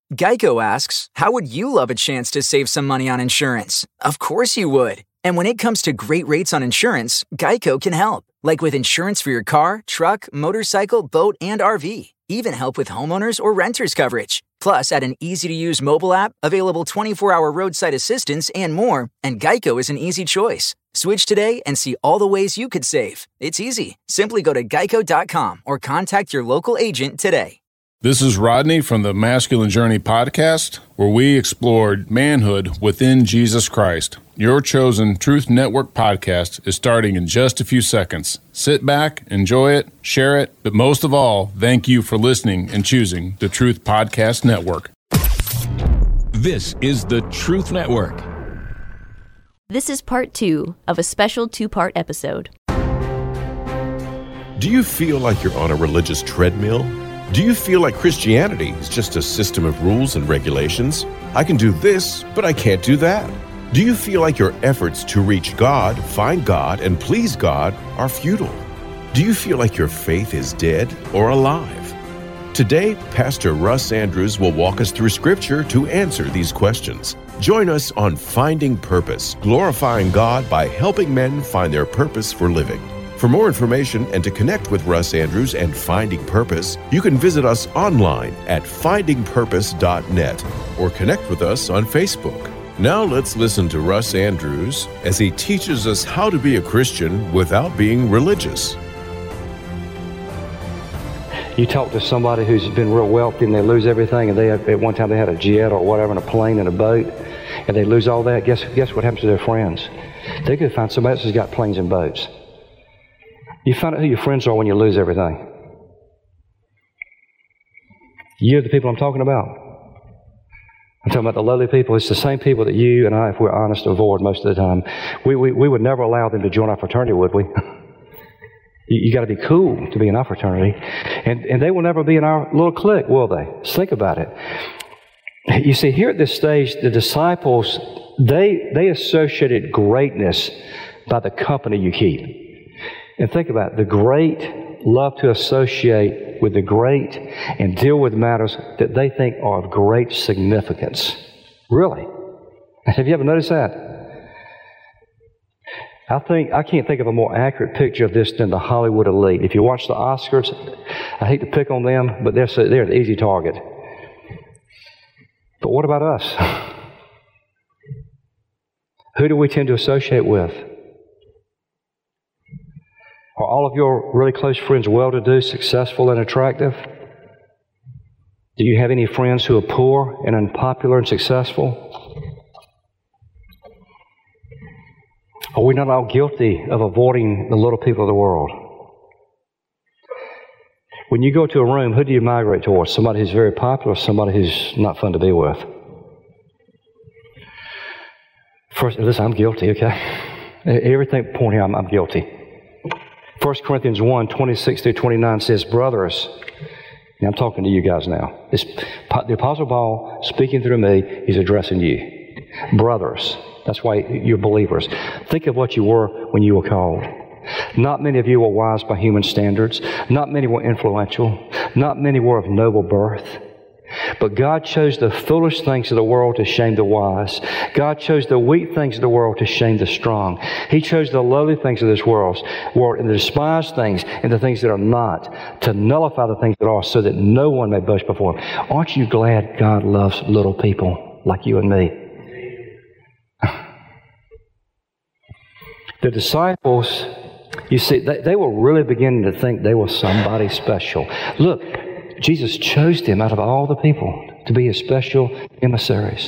Geico asks, how would you love a chance to save some money on insurance? Of course you would. And when it comes to great rates on insurance, Geico can help. Like with insurance for your car, truck, motorcycle, boat, and RV. Even help with homeowners or renters coverage. Plus, add an easy-to-use mobile app, available 24-hour roadside assistance, and more, and Geico is an easy choice. Switch today and see all the ways you could save. It's easy. Simply go to geico.com or contact your local agent today. This is Rodney from the Masculine Journey podcast, where we explored manhood within Jesus Christ. Your chosen Truth Network podcast is starting in just a few seconds. Sit back, enjoy it, share it, but most of all, thank you for listening and choosing the Truth Podcast Network. This is the Truth Network. This is part 2 of a special 2-part episode. Do you feel like you're on a religious treadmill? Do you feel like Christianity is just a system of rules and regulations? I can do this, but I can't do that. Do you feel like your efforts to reach God, find God, and please God are futile? Do you feel like your faith is dead or alive? Today, Pastor Russ Andrews will walk us through Scripture to answer these questions. Join us on Finding Purpose, glorifying God by helping men find their purpose for living. For more information and to connect with Russ Andrews and Finding Purpose, you can visit us online at findingpurpose.net or connect with us on Facebook. Now let's listen to Russ Andrews as he teaches us how to be a Christian without being religious. You talk to somebody who's been real wealthy and they lose everything, and at one time they had a jet or whatever, and a plane and a boat, and they lose all that. Guess what happens to their friends? They could find somebody else who's got planes and boats. You find out who your friends are when you lose everything. You're the people I'm talking about. I'm talking about the lowly people. It's the same people that you and I, if we're honest, avoid most of the time. We would never allow them to join our fraternity, would we? You got to be cool to be in our fraternity. And they will never be in our little clique, will they? Just think about it. You see, here at this stage, the disciples, they associated greatness by the company you keep. And think about it. The great love to associate with the great and deal with matters that they think are of great significance. Really? Have you ever noticed that? I can't think of a more accurate picture of this than the Hollywood elite. If you watch the Oscars, I hate to pick on them, but they're an easy target. But what about us? Who do we tend to associate with? Are all of your really close friends well-to-do, successful, and attractive? Do you have any friends who are poor and unpopular and successful? Are we not all guilty of avoiding the little people of the world? When you go to a room, who do you migrate towards? Somebody who's very popular or somebody who's not fun to be with? First, listen, I'm guilty, okay? Everything point here, I'm guilty. 1 Corinthians 1, 26 through 29 says, brothers, and I'm talking to you guys now. The Apostle Paul, speaking through me, he's addressing you. Brothers, that's why you're believers. Think of what you were when you were called. Not many of you were wise by human standards. Not many were influential. Not many were of noble birth. But God chose the foolish things of the world to shame the wise. God chose the weak things of the world to shame the strong. He chose the lowly things of this world and the despised things and the things that are not, to nullify the things that are, so that no one may boast before Him. Aren't you glad God loves little people like you and me? The disciples, you see, they were really beginning to think they were somebody special. Look, Jesus chose them out of all the people to be His special emissaries.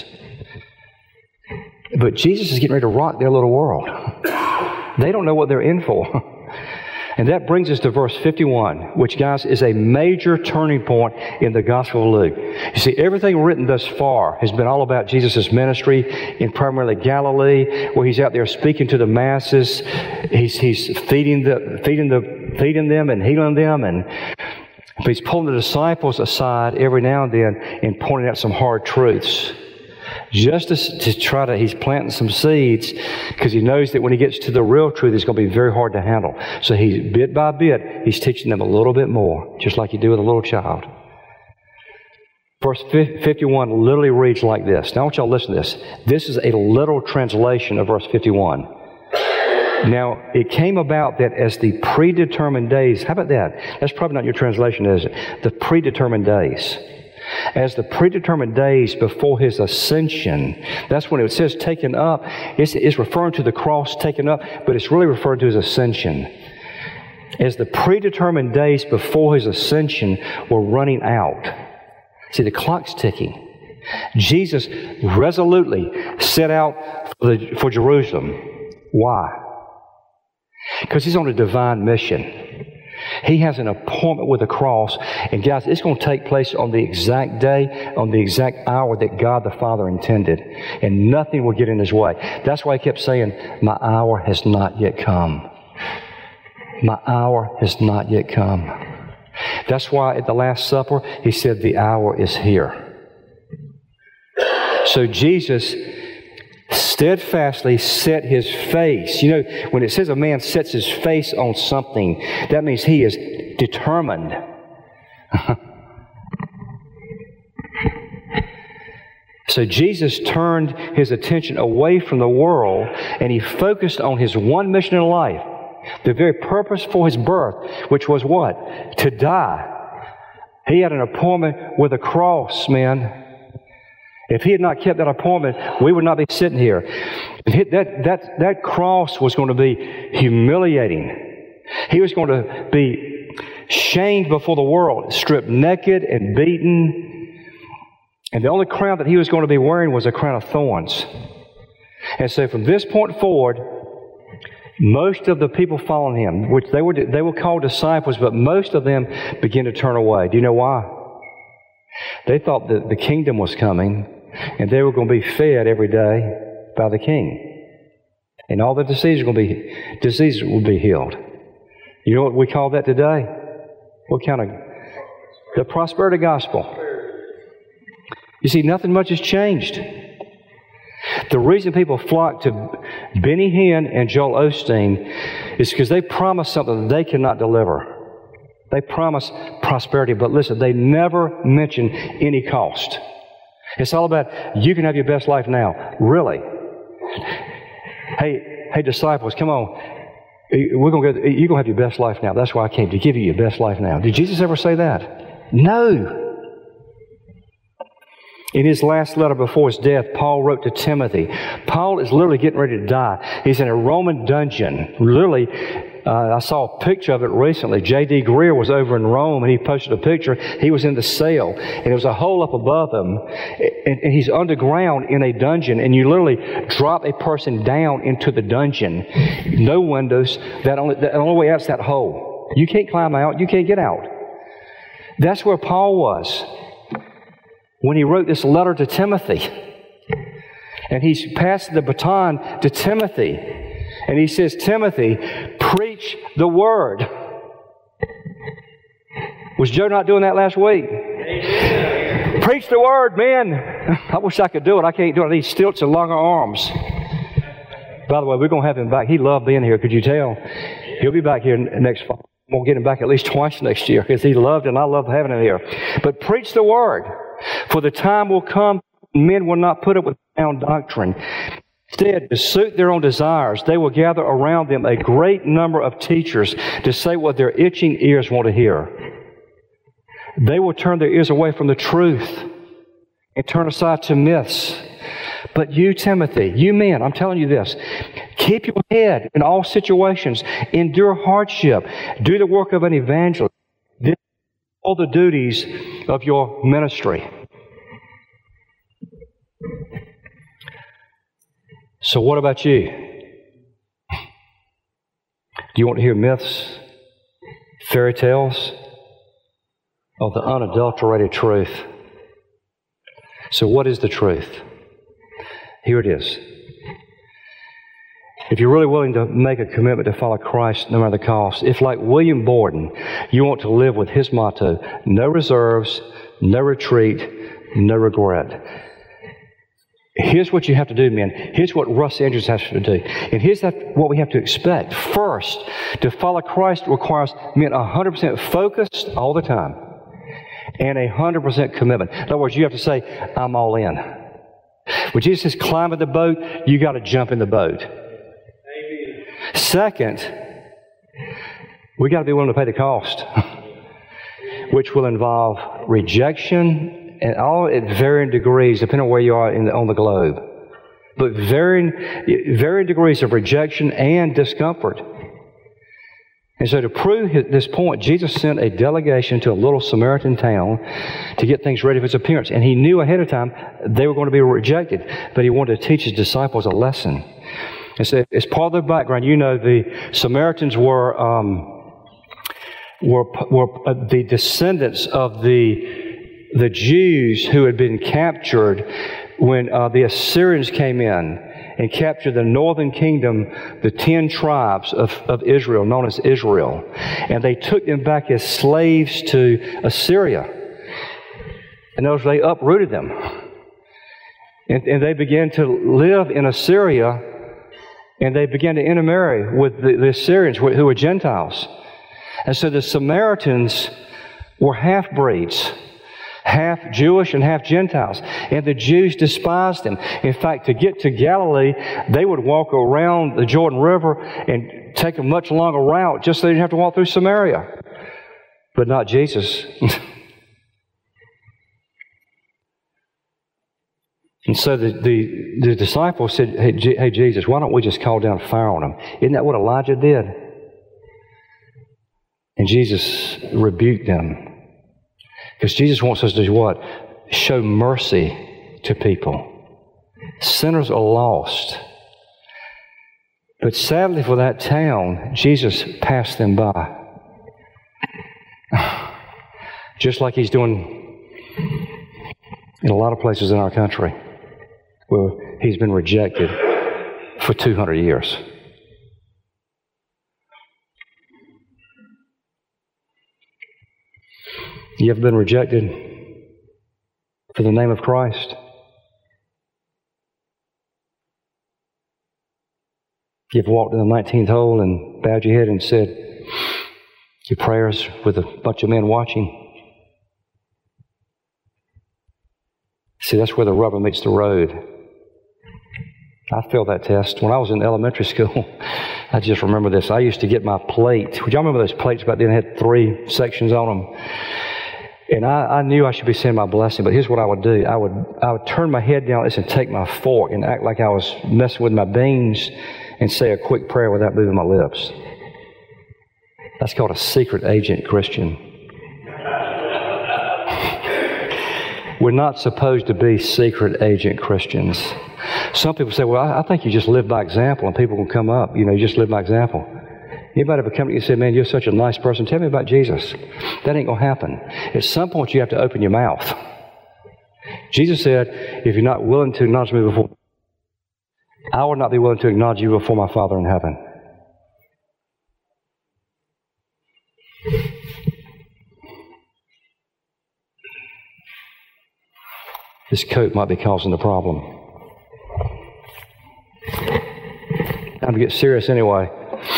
But Jesus is getting ready to rock their little world. They don't know what they're in for. And that brings us to verse 51, which, guys, is a major turning point in the Gospel of Luke. You see, everything written thus far has been all about Jesus' ministry in primarily Galilee, where He's out there speaking to the masses. He's feeding them and healing them, and He's pulling the disciples aside every now and then and pointing out some hard truths. Just to try to, He's planting some seeds, because He knows that when He gets to the real truth, it's going to be very hard to handle. So He's, bit by bit, He's teaching them a little bit more, just like you do with a little child. Verse 51 literally reads like this. Now I want y'all to listen to this. This is a literal translation of verse 51. Now, it came about that as the predetermined days, how about that? That's probably not your translation, is it? The predetermined days. As the predetermined days before His ascension, that's when it says taken up. It's referring to the cross taken up, but it's really referring to His ascension. As the predetermined days before His ascension were running out. See, the clock's ticking. Jesus resolutely set out for Jerusalem. Why? Because He's on a divine mission. He has an appointment with the cross. And guys, it's going to take place on the exact day, on the exact hour that God the Father intended. And nothing will get in His way. That's why He kept saying, my hour has not yet come. My hour has not yet come. That's why at the Last Supper, He said, the hour is here. So Jesus steadfastly set His face. You know, when it says a man sets his face on something, that means he is determined. So Jesus turned His attention away from the world and He focused on His one mission in life, the very purpose for His birth, which was what? To die. He had an appointment with the cross, man. If He had not kept that appointment, we would not be sitting here. That cross was going to be humiliating. He was going to be shamed before the world, stripped naked and beaten. And the only crown that He was going to be wearing was a crown of thorns. And so from this point forward, most of the people following Him, which they were called disciples, but most of them began to turn away. Do you know why? They thought that the kingdom was coming, and they were going to be fed every day by the King. And all the diseases would be healed. You know what we call that today? What kind of? The prosperity gospel. You see, nothing much has changed. The reason people flock to Benny Hinn and Joel Osteen is because they promise something that they cannot deliver. They promise prosperity, but listen, they never mention any cost. It's all about, you can have your best life now. Really? Hey, disciples, come on. You're going to have your best life now. That's why I came, to give you your best life now. Did Jesus ever say that? No. In his last letter before his death, Paul wrote to Timothy. Paul is literally getting ready to die. He's in a Roman dungeon. Literally, I saw a picture of it recently. J.D. Greer was over in Rome, and he posted a picture. He was in the cell, and there was a hole up above him, and he's underground in a dungeon, and you literally drop a person down into the dungeon. No windows. The only way out's that hole. You can't climb out. You can't get out. That's where Paul was when he wrote this letter to Timothy. And he's passed the baton to Timothy. And he says, Timothy, preach the Word. Was Joe not doing that last week? Amen. Preach the Word, man. I wish I could do it. I can't do it. I need stilts and longer arms. By the way, we're going to have him back. He loved being here. Could you tell? He'll be back here next fall. We'll get him back at least twice next year because he loved it and I loved having him here. But preach the Word. For the time will come, men will not put up with sound doctrine. Instead, to suit their own desires, they will gather around them a great number of teachers to say what their itching ears want to hear. They will turn their ears away from the truth and turn aside to myths. But you, Timothy, you men, I'm telling you this, keep your head in all situations, endure hardship, do the work of an evangelist. All the duties of your ministry. So what about you? Do you want to hear myths, fairy tales, or the unadulterated truth? So what is the truth? Here it is. If you're really willing to make a commitment to follow Christ no matter the cost, if like William Borden, you want to live with his motto, no reserves, no retreat, no regret. Here's what you have to do, men. Here's what Russ Andrews has to do. And here's what we have to expect. First, to follow Christ requires men 100% focused all the time. and 100% commitment. In other words, you have to say, I'm all in. When Jesus says climb in the boat, you got to jump in the boat. Amen. Second, we got to be willing to pay the cost, which will involve rejection and all at varying degrees, depending on where you are on the globe. But varying degrees of rejection and discomfort. And so to prove this point, Jesus sent a delegation to a little Samaritan town to get things ready for his appearance. And he knew ahead of time they were going to be rejected. But he wanted to teach his disciples a lesson. And so as part of their background, you know, the Samaritans were the descendants of the Jews who had been captured when the Assyrians came in and captured the northern kingdom, the 10 tribes of Israel, known as Israel. And they took them back as slaves to Assyria. And those, they uprooted them. And they began to live in Assyria, and they began to intermarry with the Assyrians, who were Gentiles. And so the Samaritans were half-breeds, half Jewish and half Gentiles. And the Jews despised them. In fact, to get to Galilee, they would walk around the Jordan River and take a much longer route just so they didn't have to walk through Samaria. But not Jesus. And so the disciples said, hey, Jesus, why don't we just call down fire on them? Isn't that what Elijah did? And Jesus rebuked them. Because Jesus wants us to do what? Show mercy to people. Sinners are lost. But sadly for that town, Jesus passed them by. Just like he's doing in a lot of places in our country where he's been rejected for 200 years. You ever been rejected for the name of Christ? You ever walked in the 19th hole and bowed your head and said your prayers with a bunch of men watching? See, that's where the rubber meets the road. I failed that test. When I was in elementary school, I just remember this. I used to get my plate. Would y'all remember those plates back then? They had 3 sections on them. And I knew I should be saying my blessing, but here's what I would do. I would turn my head down and take my fork and act like I was messing with my beans and say a quick prayer without moving my lips. That's called a secret agent Christian. We're not supposed to be secret agent Christians. Some people say, well, I think you just live by example and people will come up. You just live by example. Anybody ever come to you and say, man, you're such a nice person. Tell me about Jesus. That ain't going to happen. At some point, you have to open your mouth. Jesus said, if you're not willing to acknowledge me before, I will not be willing to acknowledge you before my Father in heaven. This coat might be causing the problem. Time to get serious anyway.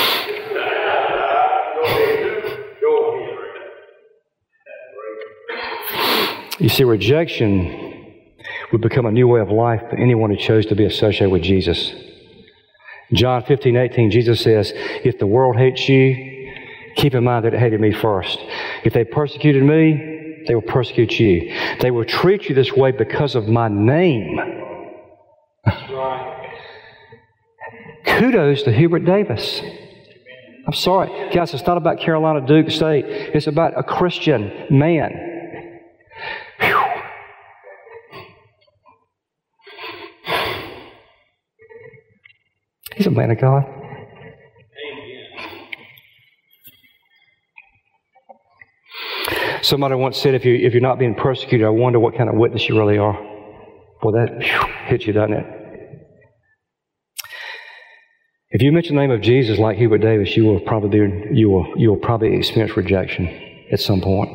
You see, rejection would become a new way of life for anyone who chose to be associated with Jesus. John 15:18, Jesus says, if the world hates you, keep in mind that it hated me first. If they persecuted me, they will persecute you. They will treat you this way because of my name. That's right. Kudos to Hubert Davis. I'm sorry. Guys, it's not about Carolina Duke State. It's about a Christian man. Whew. He's a man of God. Somebody once said, if you're not being persecuted, I wonder what kind of witness you really are. Well, that hits you, doesn't it? If you mention the name of Jesus like Hubert Davis, you will probably experience rejection at some point.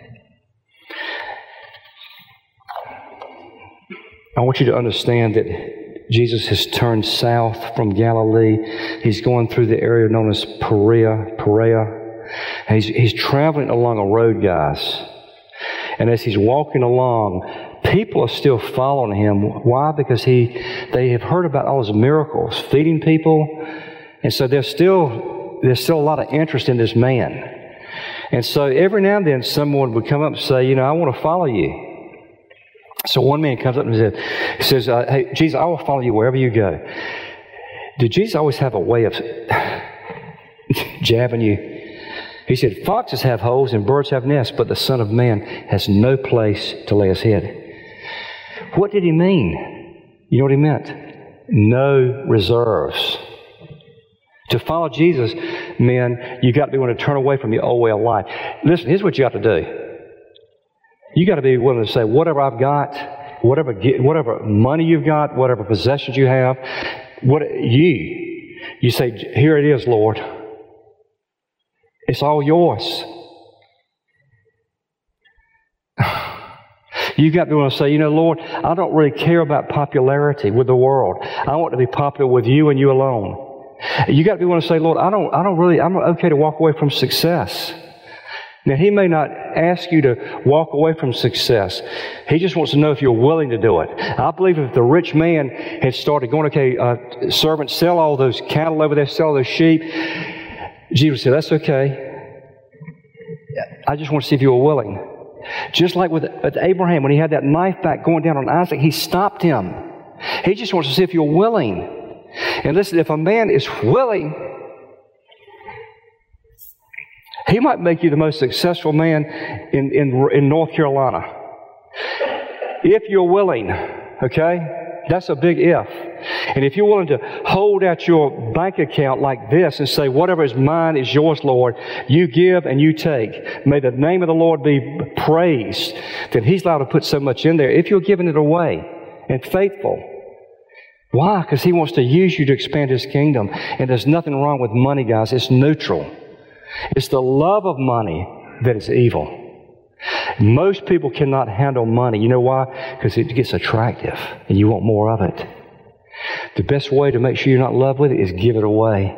I want you to understand that Jesus has turned south from Galilee. He's going through the area known as Perea. He's traveling along a road, guys. And as he's walking along, people are still following him. Why? Because they have heard about all his miracles, feeding people. And so there's still a lot of interest in this man. And so every now and then someone would come up and say, I want to follow you. So one man comes up and says, hey, Jesus, I will follow you wherever you go. Did Jesus always have a way of jabbing you? He said, foxes have holes and birds have nests, but the Son of Man has no place to lay his head. What did he mean? You know what he meant? No reserves. To follow Jesus, men, you got to be willing to turn away from your old way of life. Listen, here's what you got to do. You got to be willing to say, whatever I've got, whatever money you've got, whatever possessions you have, you say, here it is, Lord. It's all yours. You got to be willing to say, Lord, I don't really care about popularity with the world. I want to be popular with you and you alone. You got to be willing to say, Lord, I'm okay to walk away from success. Now, he may not ask you to walk away from success. He just wants to know if you're willing to do it. I believe if the rich man had started going, servants, sell all those cattle over there, sell those sheep, Jesus said, that's okay. I just want to see if you were willing. Just like with Abraham, when he had that knife back going down on Isaac, he stopped him. He just wants to see if you're willing. And listen, if a man is willing, he might make you the most successful man in North Carolina. If you're willing, okay? That's a big if. And if you're willing to hold out your bank account like this and say, whatever is mine is yours, Lord, you give and you take. May the name of the Lord be praised. Then He's allowed to put so much in there if you're giving it away and faithful. Why? Because He wants to use you to expand His kingdom. And there's nothing wrong with money, guys. It's neutral. It's the love of money that is evil. Most people cannot handle money. You know why? Because it gets attractive and you want more of it. The best way to make sure you're not in love with it is give it away.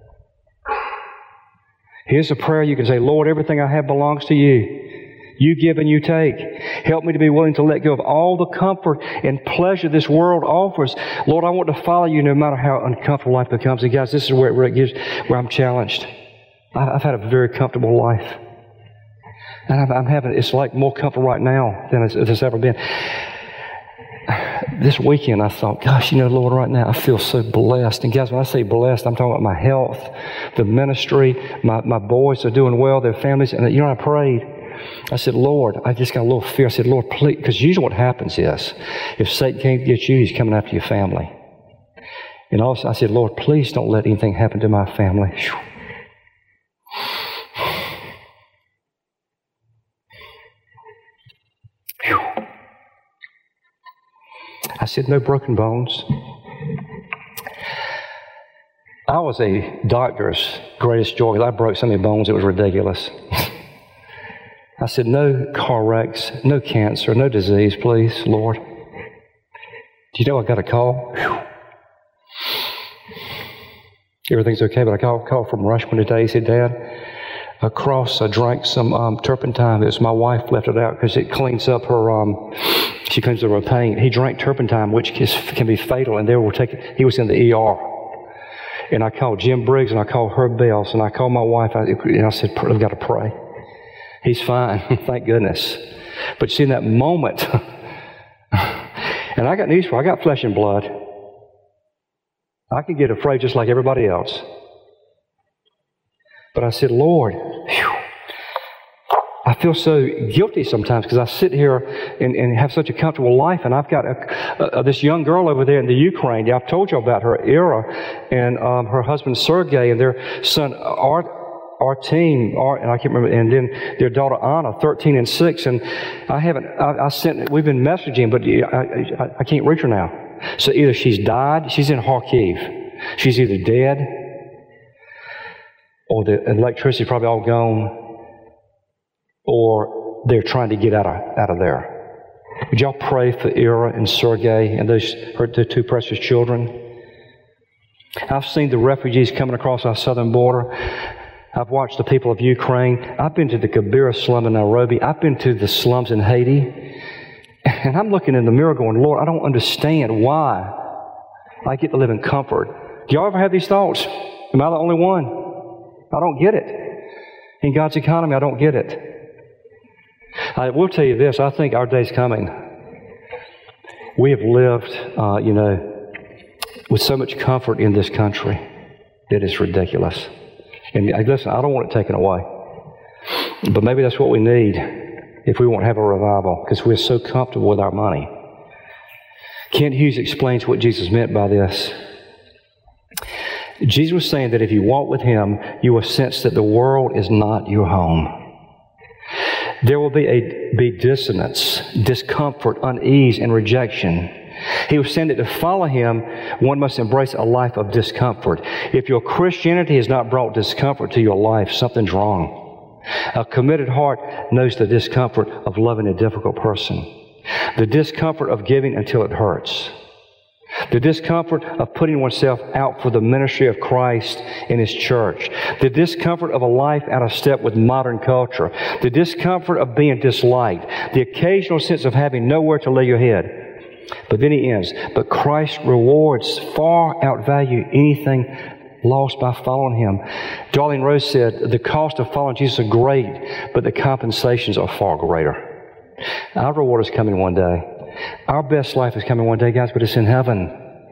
Here's a prayer you can say, Lord, everything I have belongs to you. You give and you take. Help me to be willing to let go of all the comfort and pleasure this world offers. Lord, I want to follow you no matter how uncomfortable life becomes. And guys, this is where I'm challenged. I've had a very comfortable life. And it's like more comfort right now than it's ever been. This weekend I thought, gosh, Lord, right now I feel so blessed. And guys, when I say blessed, I'm talking about my health, the ministry, my boys are doing well, their families. And I prayed. I said, Lord, I just got a little fear. I said, Lord, please, because usually what happens is, if Satan can't get you, he's coming after your family. And also I said, Lord, please don't let anything happen to my family. Whew. I said, no broken bones. I was a doctor's greatest joy. I broke so many bones, it was ridiculous. I said, no car wrecks, no cancer, no disease, please, Lord. Do you know I got a call? Whew. Everything's okay, but I got a call from Rushman today. He said, Dad, I drank some turpentine. It was my wife left it out because it cleans up her, she cleans up her pain. He drank turpentine, which can be fatal, and he was in the ER. And I called Jim Briggs, and I called Herb Bells, and I called my wife, and I said, I've got to pray. He's fine, thank goodness. But see, in that moment, and I got news for you, I got flesh and blood. I can get afraid just like everybody else. But I said, Lord, whew, I feel so guilty sometimes because I sit here and have such a comfortable life, and I've got this young girl over there in the Ukraine. Yeah, I've told you about her, Ira, and her husband Sergey, and their son Artem, and I can't remember, and then their daughter Anna, 13 and 6. And we've been messaging, but I can't reach her now. So either she's died, she's in Kharkiv, she's either dead, or the electricity's probably all gone, or they're trying to get out of there. Would y'all pray for Ira and Sergey and the two precious children? I've seen the refugees coming across our southern border. I've watched the people of Ukraine. I've been to the Kibera slum in Nairobi. I've been to the slums in Haiti. And I'm looking in the mirror going, Lord, I don't understand why I get to live in comfort. Do y'all ever have these thoughts? Am I the only one? I don't get it. In God's economy, I don't get it. I will tell you this. I think our day's coming. We have lived, with so much comfort in this country that it's ridiculous. And listen, I don't want it taken away. But maybe that's what we need if we won't have a revival, because we're so comfortable with our money. Kent Hughes explains what Jesus meant by this. Jesus was saying that if you walk with Him, you will sense that the world is not your home. There will be dissonance, discomfort, unease, and rejection. He was saying that to follow Him, one must embrace a life of discomfort. If your Christianity has not brought discomfort to your life, something's wrong. A committed heart knows the discomfort of loving a difficult person, the discomfort of giving until it hurts, the discomfort of putting oneself out for the ministry of Christ in His church, the discomfort of a life out of step with modern culture, the discomfort of being disliked, the occasional sense of having nowhere to lay your head. But then he ends, but Christ's rewards far outvalue anything lost by following Him. Darlene Rose said, the cost of following Jesus is great, but the compensations are far greater. Our reward is coming one day. Our best life is coming one day, guys, but it's in heaven.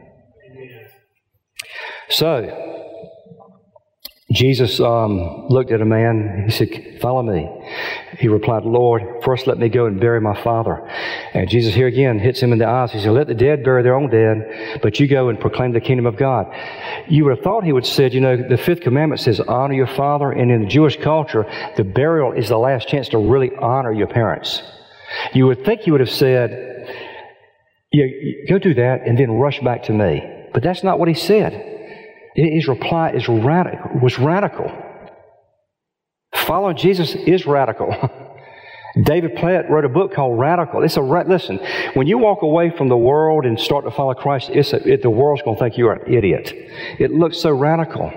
So, Jesus looked at a man. He said, follow me. He replied, Lord, first let me go and bury my father. And Jesus here again hits him in the eyes. He said, let the dead bury their own dead, but you go and proclaim the kingdom of God. You would have thought he would have said, the fifth commandment says, honor your father. And in the Jewish culture, the burial is the last chance to really honor your parents. You would think he would have said, go do that and then rush back to me. But that's not what he said. His reply was radical. Following Jesus is radical. David Platt wrote a book called Radical. Listen, when you walk away from the world and start to follow Christ, the world's going to think you're an idiot. It looks so radical.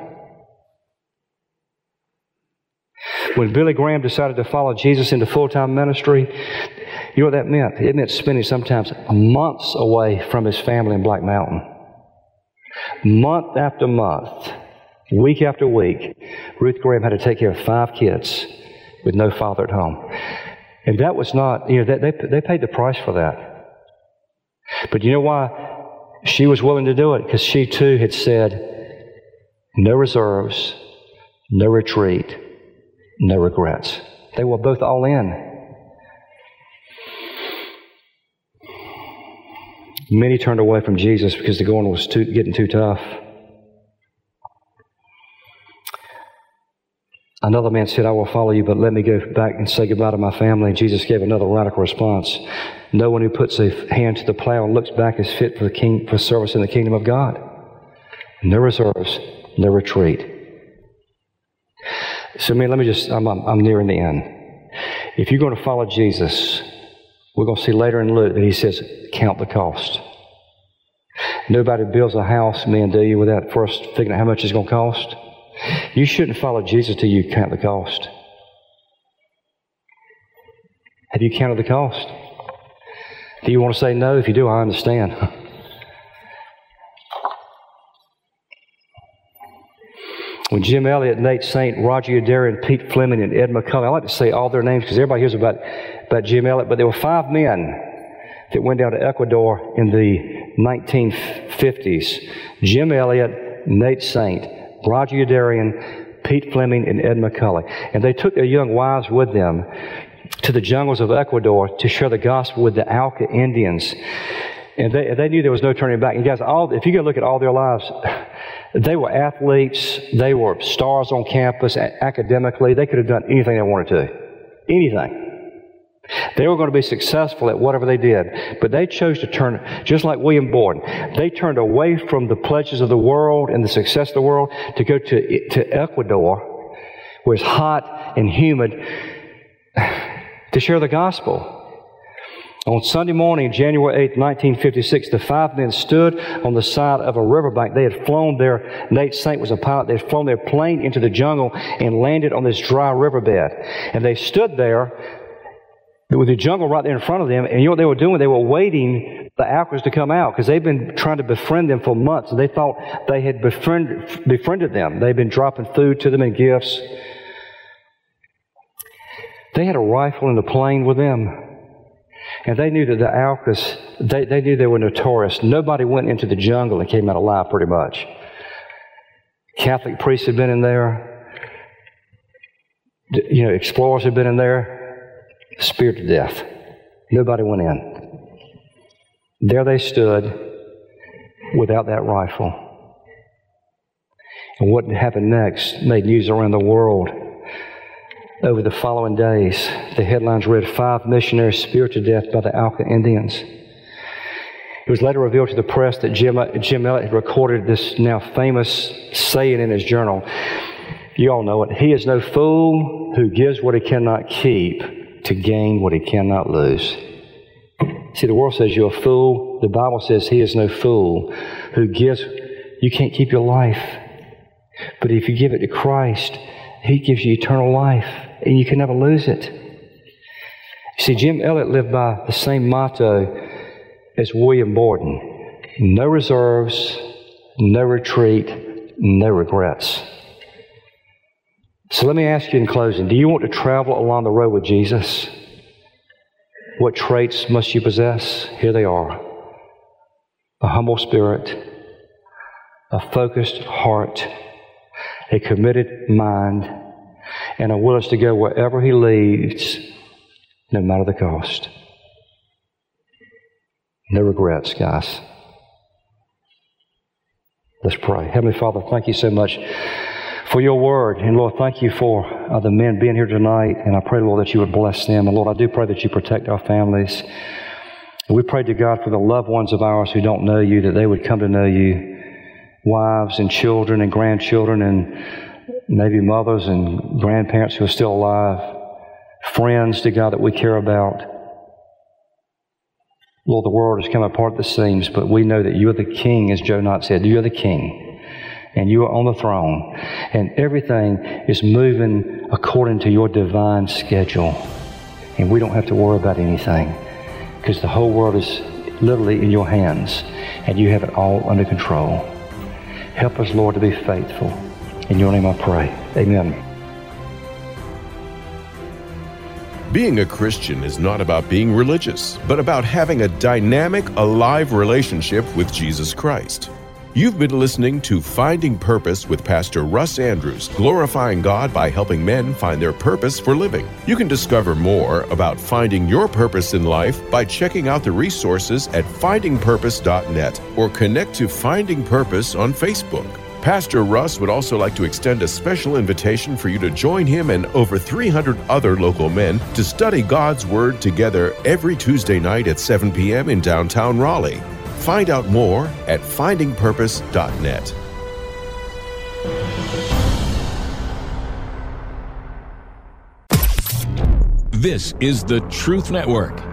When Billy Graham decided to follow Jesus into full-time ministry, you know what that meant? It meant spending sometimes months away from his family in Black Mountain. Month after month, week after week, Ruth Graham had to take care of 5 kids with no father at home. And that was not, they paid the price for that. But you know why she was willing to do it? Because she too had said, no reserves, no retreat, no regrets. They were both all in. Many turned away from Jesus because the going was getting too tough. Another man said, I will follow you, but let me go back and say goodbye to my family. And Jesus gave another radical response. No one who puts a hand to the plow and looks back is fit for service in the kingdom of God. No reserves, no retreat. So, I'm nearing the end. If you're going to follow Jesus, we're going to see later in Luke that he says, count the cost. Nobody builds a house, do you, without first figuring out how much it's going to cost? You shouldn't follow Jesus till you count the cost. Have you counted the cost? Do you want to say no? If you do, I understand. When Jim Elliott, Nate Saint, Roger Youderian, Pete Fleming, and Ed McCullough, I like to say all their names because everybody hears about Jim Elliott, but there were 5 men that went down to Ecuador in the 1950s. Jim Elliott, Nate Saint, Roger Youderian, Pete Fleming, and Ed McCullough. And they took their young wives with them to the jungles of Ecuador to share the gospel with the Auca Indians. And they knew there was no turning back. And guys, if you go look at all their lives, they were athletes. They were stars on campus academically. They could have done anything they wanted to. Anything. They were going to be successful at whatever they did. But they chose to turn, just like William Borden, they turned away from the pleasures of the world and the success of the world to go to Ecuador, where it's hot and humid, to share the gospel. On Sunday morning, January 8, 1956, the 5 men stood on the side of a riverbank. They had flown Nate Saint was a pilot, they had flown their plane into the jungle and landed on this dry riverbed. And they stood there with the jungle right there in front of them, and you know what they were doing? They were waiting for the Alkers to come out, because they've been trying to befriend them for months, and they thought they had befriended them. They'd been dropping food to them and gifts. They had a rifle in the plane with them. And they knew that the Alkers, they knew they were notorious. Nobody went into the jungle and came out alive, pretty much. Catholic priests had been in there. Explorers had been in there. Speared to death. Nobody went in. There they stood without that rifle. And what happened next made news around the world. Over the following days, the headlines read, 5 missionaries speared to death by the Auca Indians. It was later revealed to the press that Jim Elliot had recorded this now famous saying in his journal. You all know it. He is no fool who gives what he cannot keep to gain what he cannot lose. See, the world says you're a fool. The Bible says he is no fool who gives. You can't keep your life. But if you give it to Christ, he gives you eternal life, and you can never lose it. See, Jim Elliot lived by the same motto as William Borden. No reserves, no retreat, no regrets. So let me ask you in closing, do you want to travel along the road with Jesus? What traits must you possess? Here they are. A humble spirit, a focused heart, a committed mind, and a willingness to go wherever he leads, no matter the cost. No regrets, guys. Let's pray. Heavenly Father, thank you so much for your word. And Lord, thank you for the men being here tonight. And I pray, Lord, that you would bless them. And Lord, I do pray that you protect our families. And we pray to God for the loved ones of ours who don't know you, that they would come to know you. Wives and children and grandchildren and maybe mothers and grandparents who are still alive. Friends, to God, that we care about. Lord, the world has come apart at the seams, but we know that you are the King, as Joe Knott said. You are the King, and you are on the throne, and everything is moving according to your divine schedule, and we don't have to worry about anything, because the whole world is literally in your hands, and you have it all under control. Help us, Lord, to be faithful. In your name I pray. Amen. Being a Christian is not about being religious, but about having a dynamic, alive relationship with Jesus Christ. You've been listening to Finding Purpose with Pastor Russ Andrews, glorifying God by helping men find their purpose for living. You can discover more about finding your purpose in life by checking out the resources at findingpurpose.net or connect to Finding Purpose on Facebook. Pastor Russ would also like to extend a special invitation for you to join him and over 300 other local men to study God's Word together every Tuesday night at 7 p.m. in downtown Raleigh. Find out more at findingpurpose.net. This is the Truth Network.